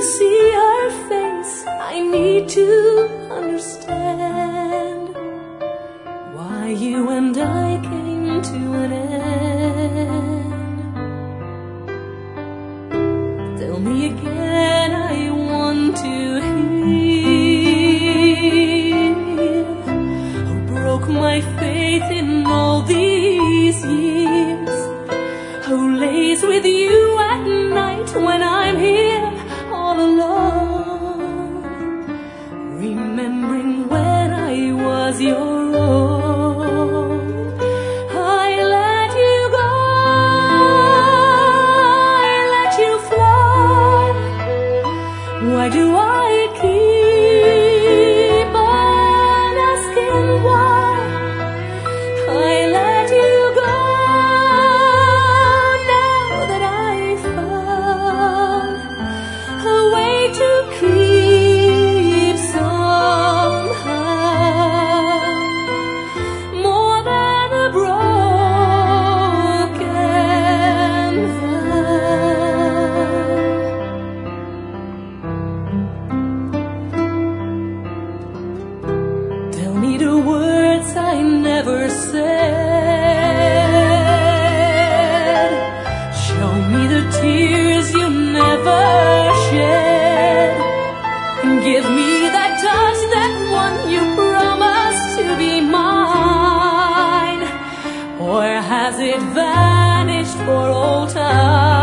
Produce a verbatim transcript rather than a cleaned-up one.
see her face, I need to understand why you and I came to an end. Tell me again, I want to hear who broke my faith in all these years, who lays with you at night when I'm here all alone, remembering when I was your own. I let you go, I let you fly. Why do I keep on asking why? I let you go now that I found a way to keep somehow more than a broken vow. Tell me the words I never said, show me the tears you never shed, and give me that touch, that one you promised to be mine. Or has it vanished for all time?